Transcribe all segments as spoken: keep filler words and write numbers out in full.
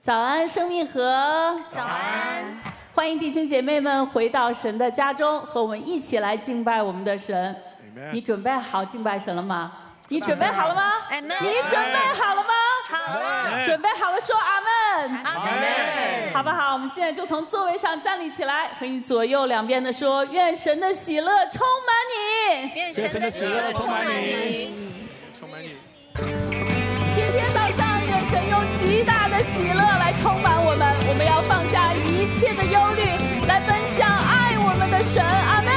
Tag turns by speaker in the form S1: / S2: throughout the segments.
S1: 早安，生命河。
S2: 早安，
S1: 欢迎弟兄姐妹们回到神的家中，和我们一起来敬拜我们的神。你准备好敬拜神了吗？你准备好了吗？你准备好了吗？
S2: 好了。
S1: 准备好了，说阿门。
S2: 阿门。
S1: 好不好？我们现在就从座位上站立起来，和你左右两边的说：愿神的喜乐充满你。
S2: 愿神的喜乐充满你。
S3: 充满你。
S1: 今天早上，愿神用极大的喜乐来充满我们。我们要放下一切的忧虑，来奔向爱我们的神。阿门。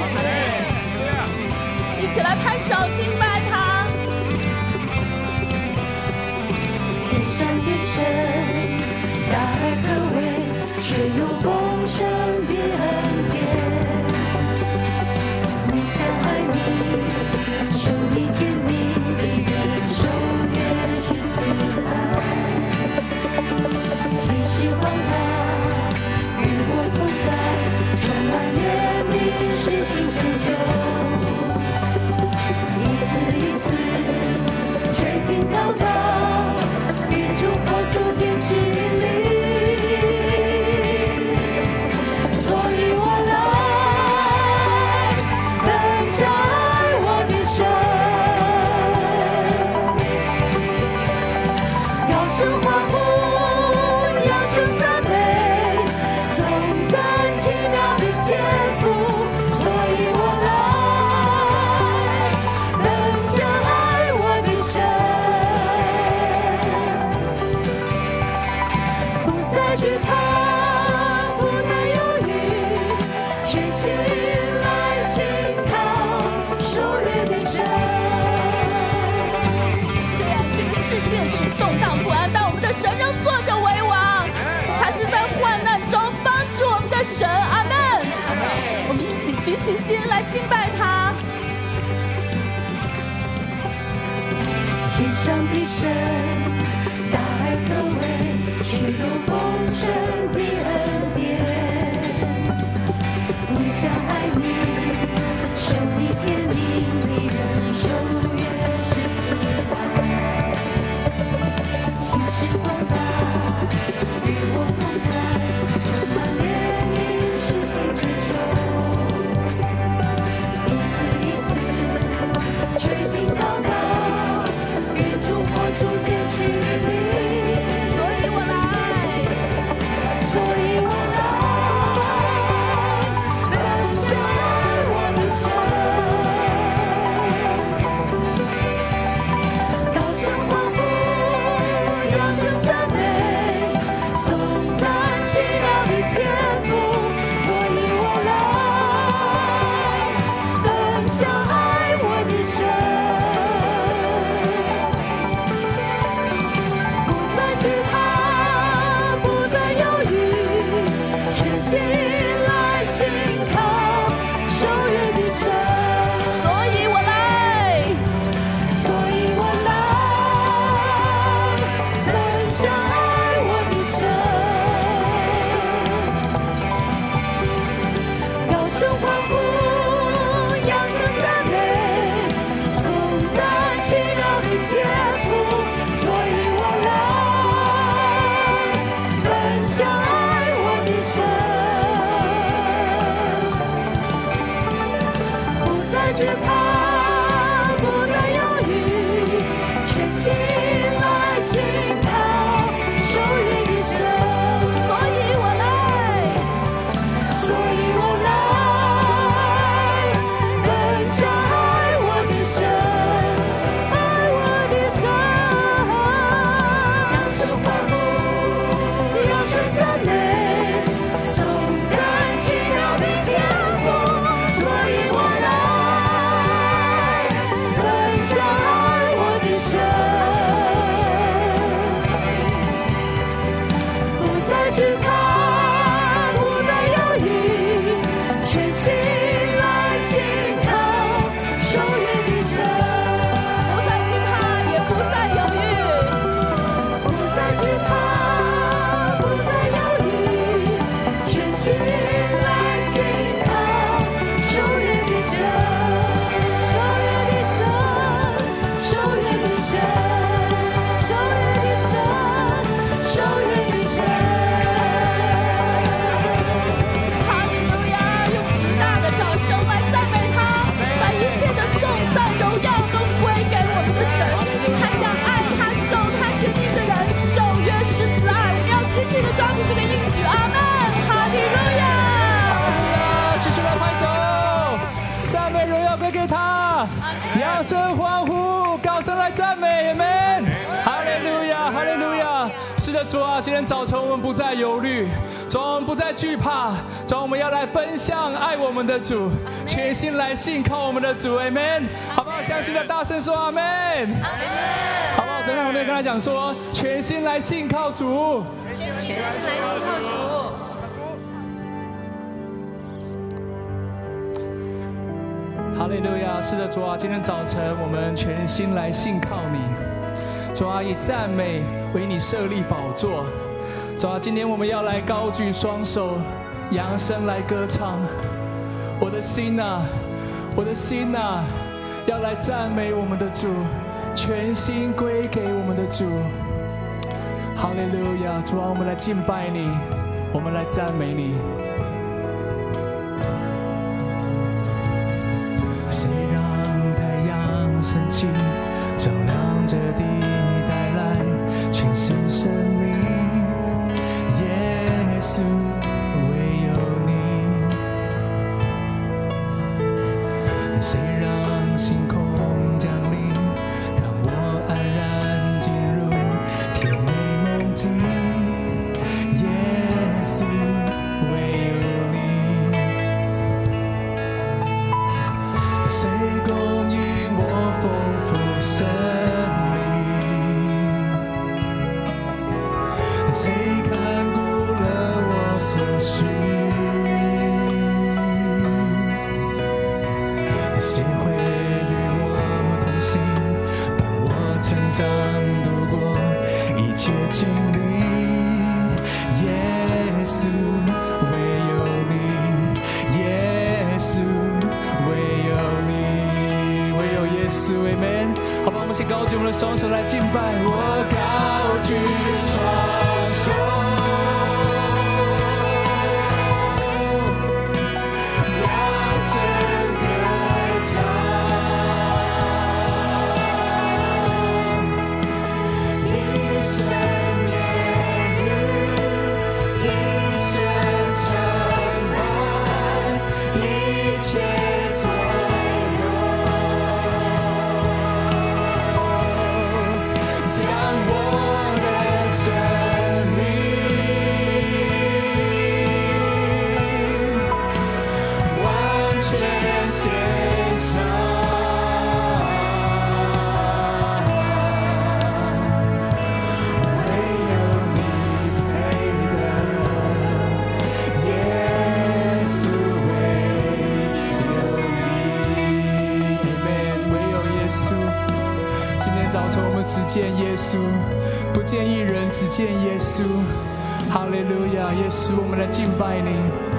S1: 一起来拍手敬拜他。
S4: 天上的神，大而可畏，却有丰盛的恩典。你想爱你，受你诫命的人，守约是慈爱。心是广大，与我同在，充满怜悯，施行拯救。一次一次垂听祷告，与主靠主坚持力，所以我来奔向爱我的神，高声欢呼，扬声赞美，颂赞奇妙的天赋，所以我来惧怕，不再犹豫，全心来信靠守约的神。
S1: 虽然这个世界是动荡不安，但我们的神仍坐着为王。他是在患难中帮助我们的神。阿门。我们一起举起心来敬拜他。
S4: 天上的神，大而可畏，却有丰盛的恩典。你想爱你，守你诫命的人，守约是慈爱。心是广大，与我同在，充满怜悯，施行拯救。一次一次垂听祷告，与主靠主坚持力。所以我来奔向爱我的神，高声欢呼，扬声赞美，颂赞奇妙的天赋，所以我来奔向爱我的神，不再惧怕，不再犹豫，全心来信靠守约的神，
S1: 所以我来，
S4: 所以我来奔向爱我的神，高声欢呼，扬声赞美，颂赞奇妙的天赋，所以我来奔向爱我的神，不再惧怕，不再犹豫，全心来信靠守约的神，
S1: 所以我来，
S4: 所以我来奔向爱我的神，爱我的神，扬声欢呼，扬声赞美，颂赞奇妙的天赋，所以我来
S3: 啊，今天早晨我们不再忧虑，主啊，我们不再惧怕，主啊，我们要来奔向爱我们的主，全心来信靠我们的主 ，Amen， 好不好？相信的大声说 Amen， 好不好？昨天我们跟他讲说，全心来信靠主，
S2: 全心来信靠主。
S3: 哈利路亚！是的，主啊，今天早晨我们全心来信靠你，主啊，以赞美为你设立宝座，主啊，今天我们要来高举双手，扬声来歌唱。我的心啊，我的心啊，要来赞美我们的主，全心归给我们的主。哈利路亚！主啊，我们来敬拜你，我们来赞美你。谁让太阳升起，照亮这地，带来全新生命？耶稣，唯有你。谁让星空降临，让我安然进入甜美梦境？耶稣，唯有你。谁供应我丰富生命？谁看顾了我所需？谁会与我同行，伴我成长度过一切经历？耶稣，唯有你，耶稣，唯有你，唯有耶稣 ，Amen。好吧，我们先高举我们的双手来敬拜。我高举双手。只见耶稣，不见一人，只见耶稣。哈利路亚，耶稣，我们来敬拜你，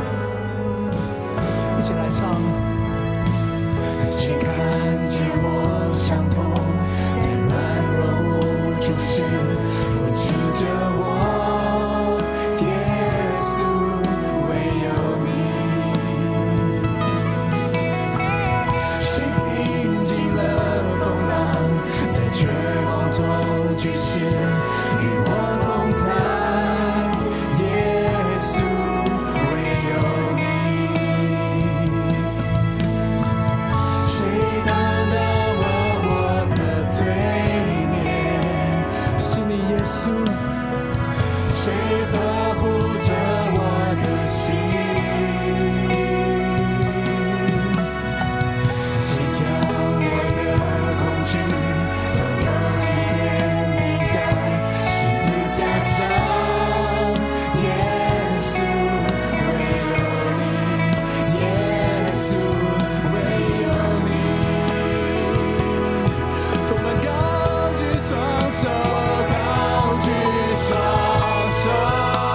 S3: 一起来唱。谁看见我伤痛，在软弱无助时扶持着我？耶稣，唯有你。谁平静了风浪，在绝望中举世与我同在？耶稣，唯有你。谁担当了我的罪孽？是你，耶稣。谁呵护着我的心？谁将我的恐惧总有几天钉在十字架上？耶稣，唯有你，耶稣，唯有你。我们高举双手，高举双手。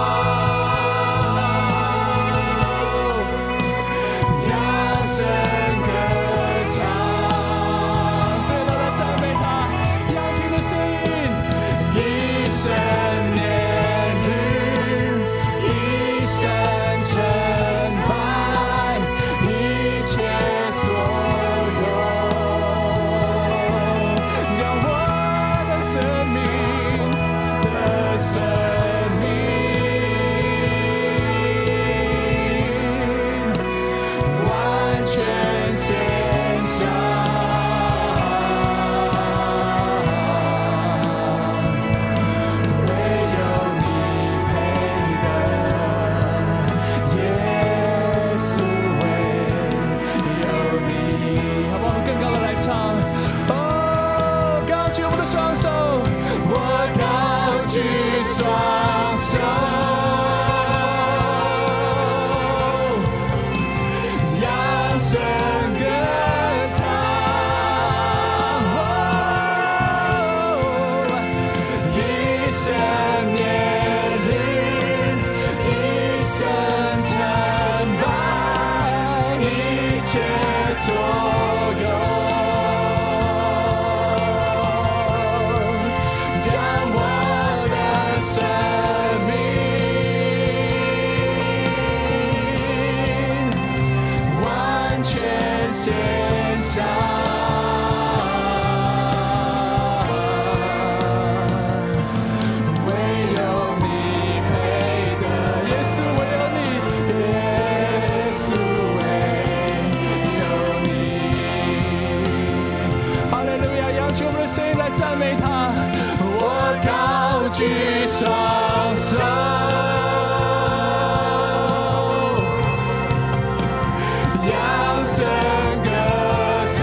S3: 举双手，扬声歌唱。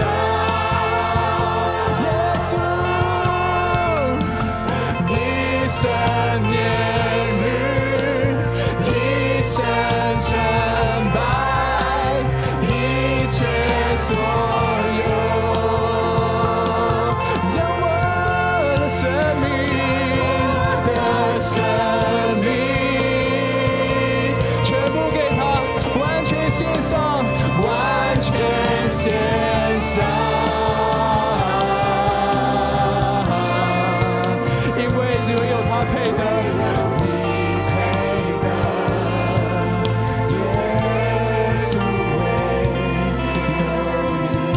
S3: 耶稣，一生年日，一生成败，一切所有。生命的生命，全部给他，完全献上，完全献上，因为只有他配得，你配得，耶稣唯有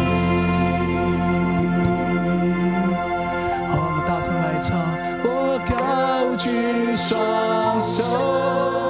S3: 你。好，我们大声来唱，我高举双手。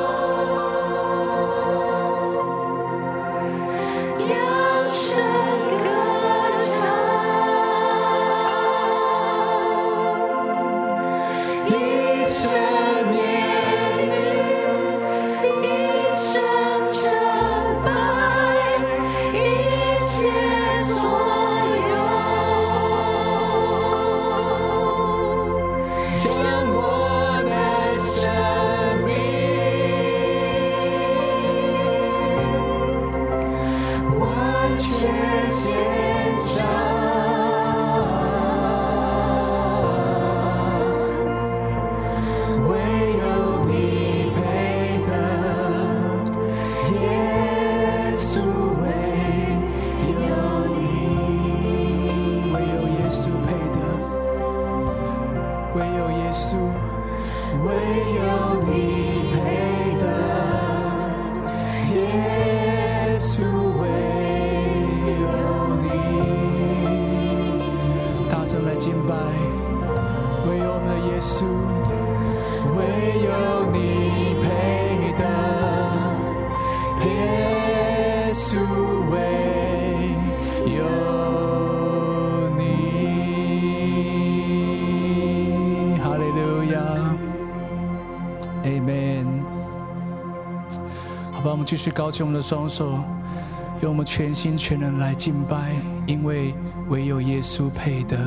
S3: 继续高举我们的双手，用我们全心全人来敬拜，因为唯有耶稣配得。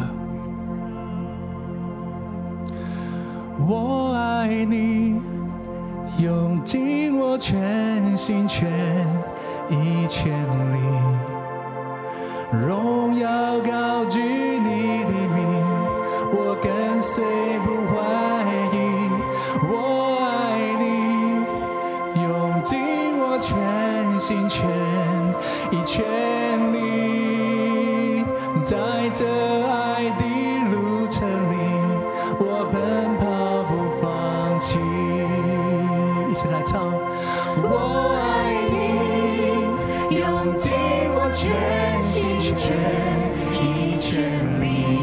S3: 我爱你，用尽我全心全意全力，荣耀高举你的名，我跟随不怀疑。我爱你，用尽全心全意全力，在这爱的路程里，我奔跑不放弃。一起来唱，我爱你，用尽我全心全意全力，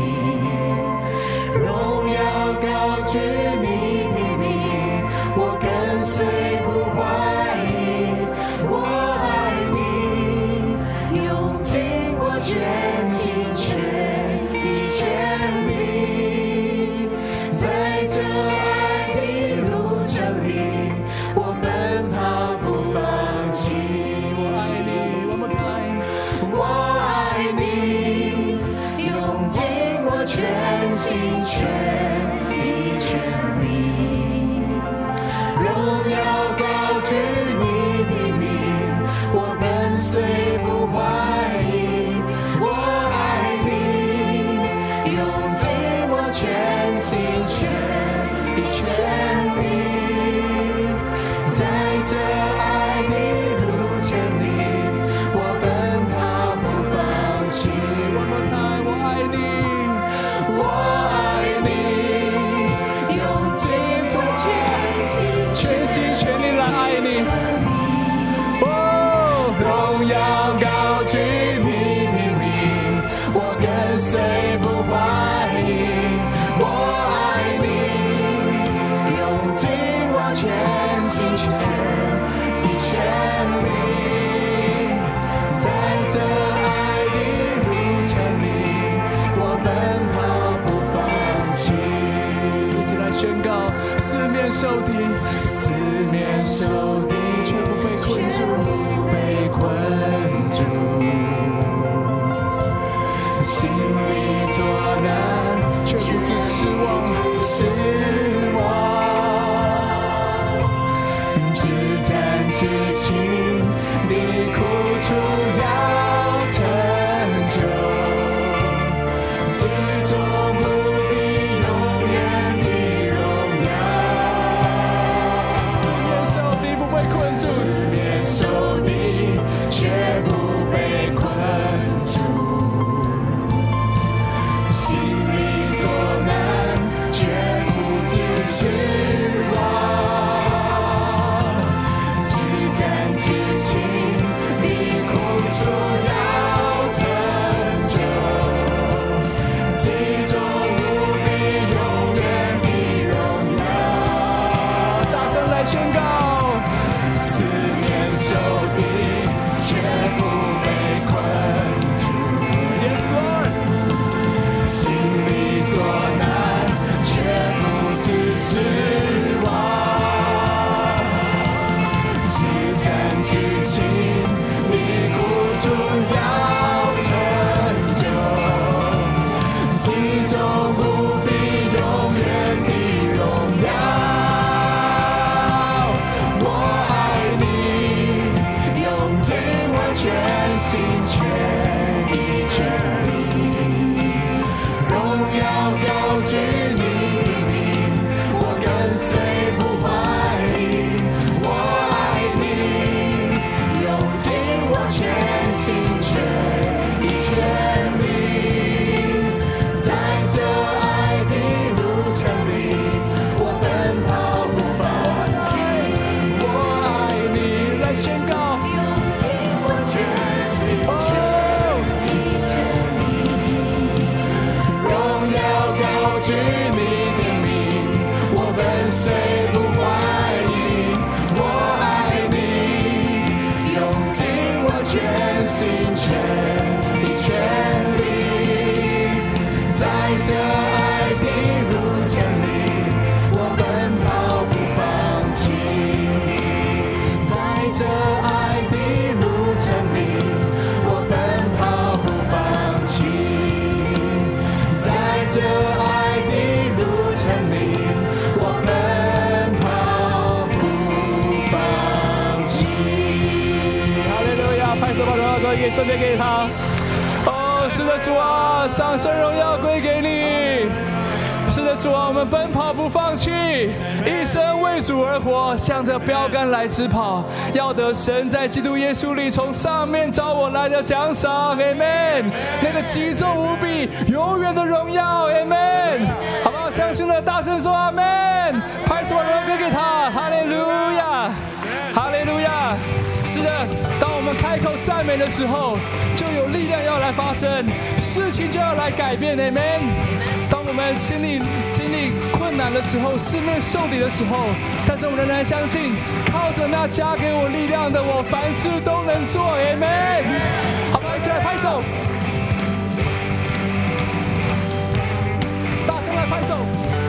S3: 荣耀高举你的名，我跟随不怀疑。全心全意全力，在这爱的路程里，我奔跑不放弃。我爱你 ，One more time。我爱你，用尽我全心全意全力，荣耀高举你的名，我跟随不怀疑。全心全意全力，在这爱的路程里，我奔跑不放弃。One more time，我爱你，我爱你，用尽我全心全力来爱你。哦，荣耀高举你的名，我跟随不怀疑。我爱你，用尽我全心全意全力，在这爱的路程里，我奔跑不放弃。一起来宣告。 受敌，四面受敌却不被困住，被困住。心里作难，却不知失望，失望。至战至情，你苦楚要成就，其中无比永远的荣耀。四面受敌不被困住，四面受敌却不被困住。心里作难，却不知失望。至战至情，你苦楚要成就，其中无比永远的荣耀。大声来宣告，四面受敌，却不被困住。Yes Lord。心里作难，却不知失望。至战至情，你苦楚要成就，其中无比永远的荣耀。我爱你，用尽我全心全意全力。荣耀高举你的名，我跟随不怀疑。我爱你，用尽我全心全意全力。在这爱的路程里，我奔跑不放弃。我爱你，来宣告，用尽我全心全意全力。荣耀高举你的名，我跟随不怀疑。我爱你，用尽我全心全意全力。在这爱的路程里，我奔跑不放弃。在这爱的路程里，我奔跑不放弃。在这爱的路程里，我奔跑不放弃。哈利路亚！拍手把荣耀归给这边给他。哦，是的，主啊，掌声荣耀归给你。是的，主啊，我们奔跑不放弃，一生为主而活，向着标杆来直跑，要得神在基督耶稣里从上面找我来的奖赏。Amen。那个极重无比、永远的荣耀。Amen。好不好？相信的大声说 Amen。拍手把荣耀归给他。哈利路亚，哈利路亚。是的，当我们开口赞美的时候，就有力量要来发生，事情就要来改变。Amen。当我们心里经历困难的时候，四面受敌的时候，但是我们仍然相信，靠着那加给我力量的，我凡事都能做。Amen。好吧，一起来拍手，大声来拍手。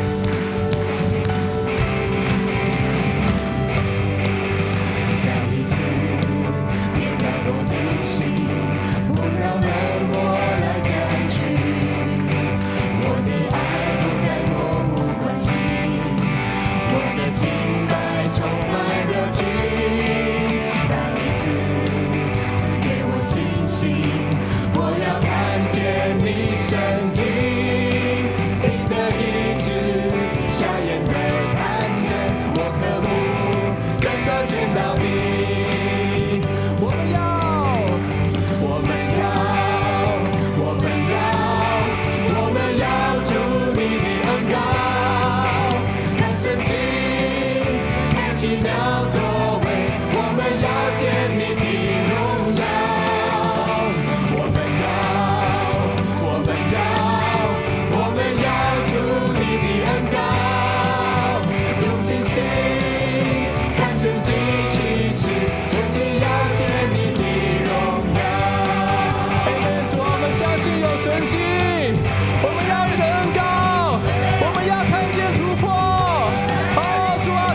S3: 再一次点燃我的心，不让冷漠来占据。我的爱不再漠不关心，我的敬拜充满热情。再一次赐给我信心，我要看见你神迹，你的医治，瞎眼的看见，我渴慕更多见到你。我们要，我们要，我们要，我们要主你的恩膏，看神迹，看奇妙作为，我们要见你的荣耀。我们要，我们要，我们要主你的恩膏，用信心看神迹奇事，纯净要见你的荣耀。Amen。主啊，我们相信有神迹，我们要你的恩膏，我们要看见突破。哦，主啊，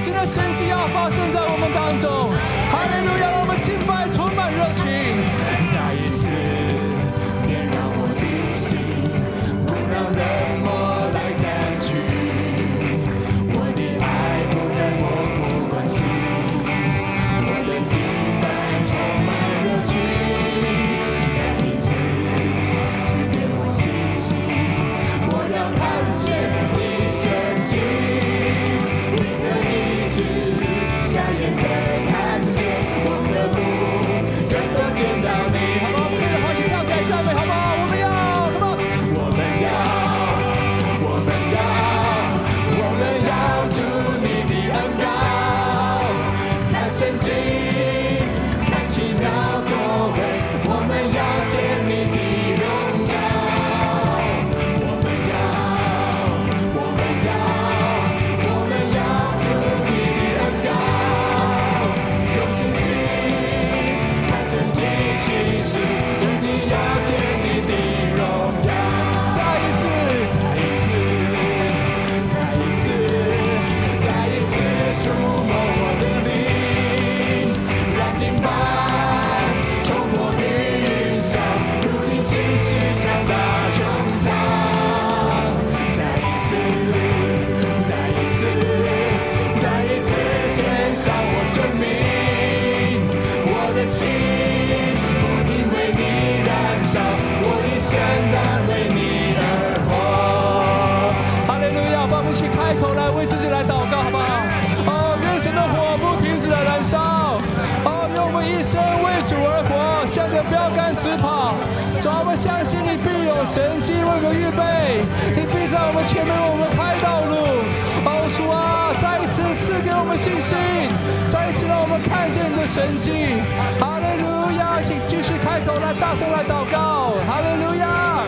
S3: 们当中。哈利路亚，让我们敬拜充满热情。再一次点燃我的心，不让冷漠来占据。我的爱不再漠不关心，我的敬拜充满热情。再一次赐给我信心，我要看见你神迹，你的医治，瞎眼的看见，我们的路更多见到你。好不好？我们跟着欢喜跳起来赞美，好不好？我们要，好不好？我们要，我们要，我们要主你的恩膏，看神迹，看奇妙作为，我们要见你的荣耀。我们要，我们要，我们要主你的恩膏，用信心看神迹奇事，终极要见你的荣耀。再一次，再一次，再一次，再一次触摸我的灵，让敬拜冲破云霄，如今心事上大穹苍。再一次，再一次，再一次献上我生命，我的心不停为你燃烧，我一生单为你而活。哈利路亚！帮我们一起开口来为自己来祷告，好不好？哦，愿神的火不停止的燃烧。哦，愿我们一生为主而活，向着标杆直跑。主啊，我们相信你必有神迹为我们预备，你必在我们前面为我们开道路。哦，主啊，再一次赐给我们信心，再一次让我们看见你的神迹。哈利路亚！请继续开口来，大声来祷告。哈利路亚！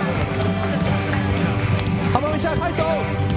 S3: 好，我们现在拍手，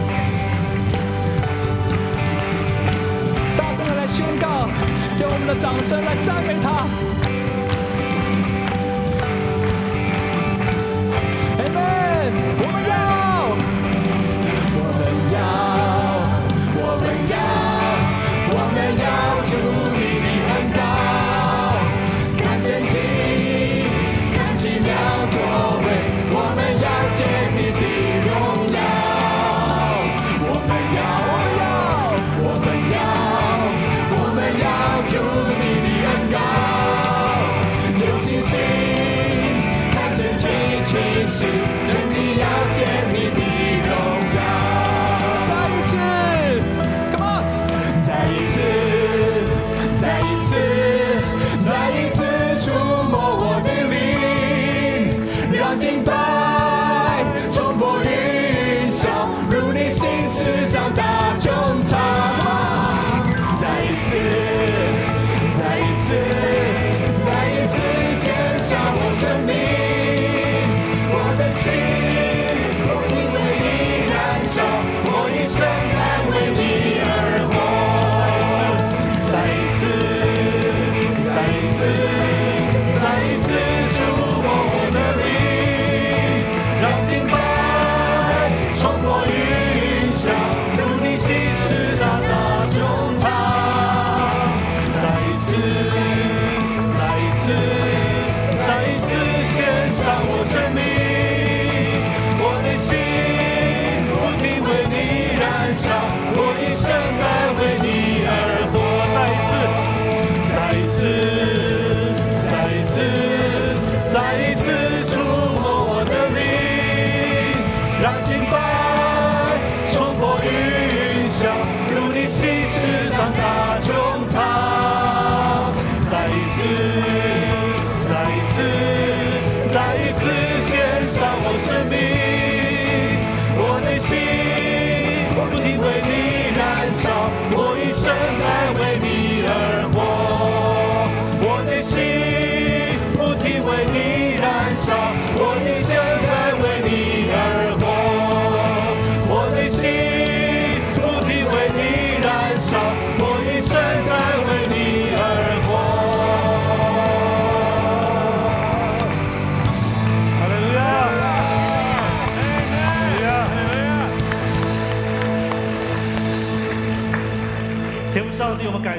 S3: 大声的来宣告，用我们的掌声来赞美他。Amen！ 我们要，我们要，我们要，我们要主你的恩膏，看神迹，看奇妙作为，我们要见你的荣耀。我们要，我们要，我们要主你的恩膏，有信心看神迹奇事，真的要见你的荣耀。再一次 ，Come on！ 再一次，再一次，再一次触摸我的灵，让敬拜冲破云霄，如你心事上大穹苍。再一次，再一次，再一次献上我生命，我的心不停为你燃烧，我一生单为你而活。再一次，再一次，再一次触摸我的灵，让敬拜冲破云霄，如你心事上大穹苍。再一次，再一次，再一次献上我生命，我的心不停为你燃烧，我一生单为你而活。再一次，再一次，再一次触摸我的灵，让敬拜冲破云霄，如你心事上大穹苍。再一次，再一次，再一次献上我生命，我的心不停为你燃烧，我一生单为你而活。我的心不停为你燃烧，我一生单为你而活。我的心不停为你燃烧，我一生单为你而活。哈利路亚！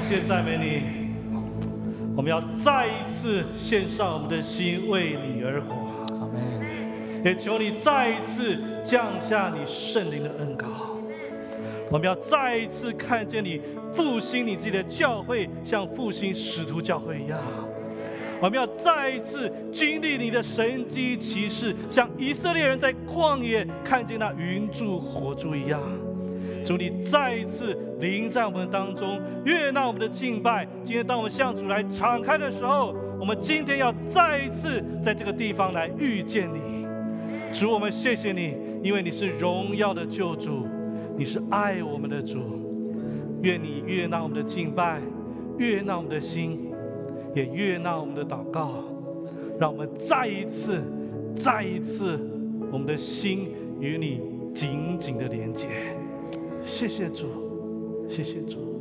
S5: 谢赞美你。我们要再一次献上我们的心，为你而活。
S3: 阿门。
S5: 也求你再一次降下你圣灵的恩膏。我们要再一次看见你复兴你自己的教会，像复兴使徒教会一样。我们要再一次经历你的神迹奇事，像以色列人在旷野看见那云柱火柱一样。主，你再一次临在我们当中，悦纳我们的敬拜。今天当我们向主来敞开的时候，我们今天要再一次在这个地方来遇见你。主，我们谢谢你，因为你是荣耀的救主，你是爱我们的主。愿你悦纳我们的敬拜，悦纳我们的心，也悦纳我们的祷告。让我们再一次再一次我们的心与你紧紧的连接。谢谢主，谢谢主。